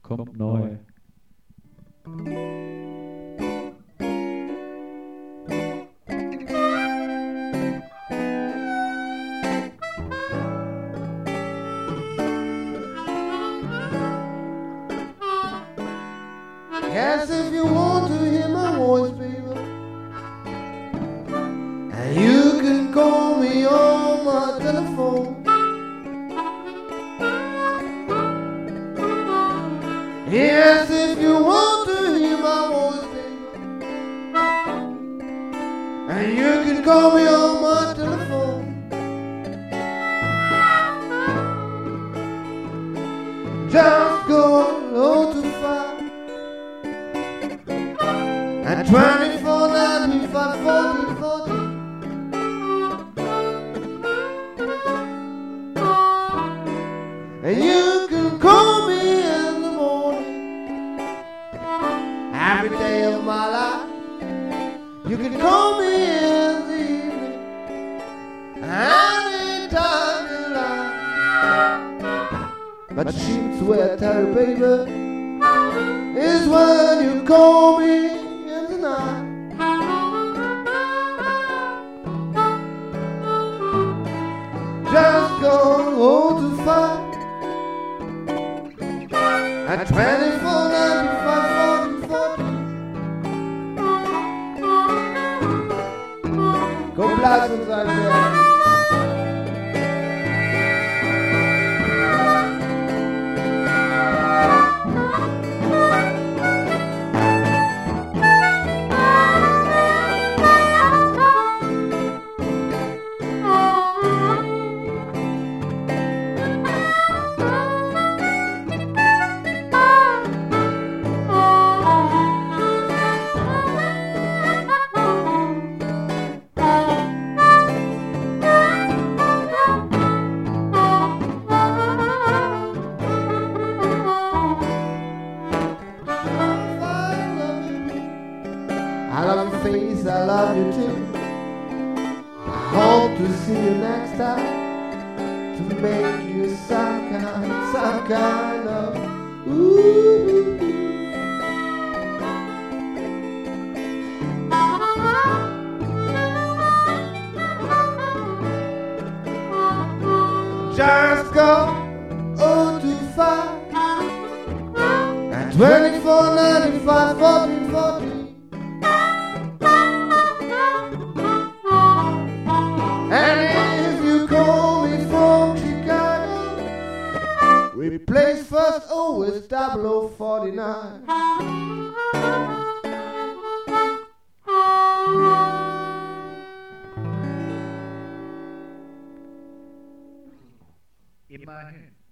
kommt neu. Yes, if you want to hear my voice, baby, and you can call me on my telephone. Yes, if you want to hear my voice, baby, and you can call me on my telephone. Just go to 5 and 24, 95, 40, 40. And you can call me in the morning, every day of my life. You can call me in the evening, anytime you like. But sheets where I tell you, baby, is when you call me in the night. Just go to 5 at 24, 95, 40, 40. Go blast out there. I love your face, I love you too. I hope to see you next time, to make you some kind of ooh. Just go to 5 and 24, 95, 40, 40. And if you call me from Chicago, replace first always 0049. Immerhin.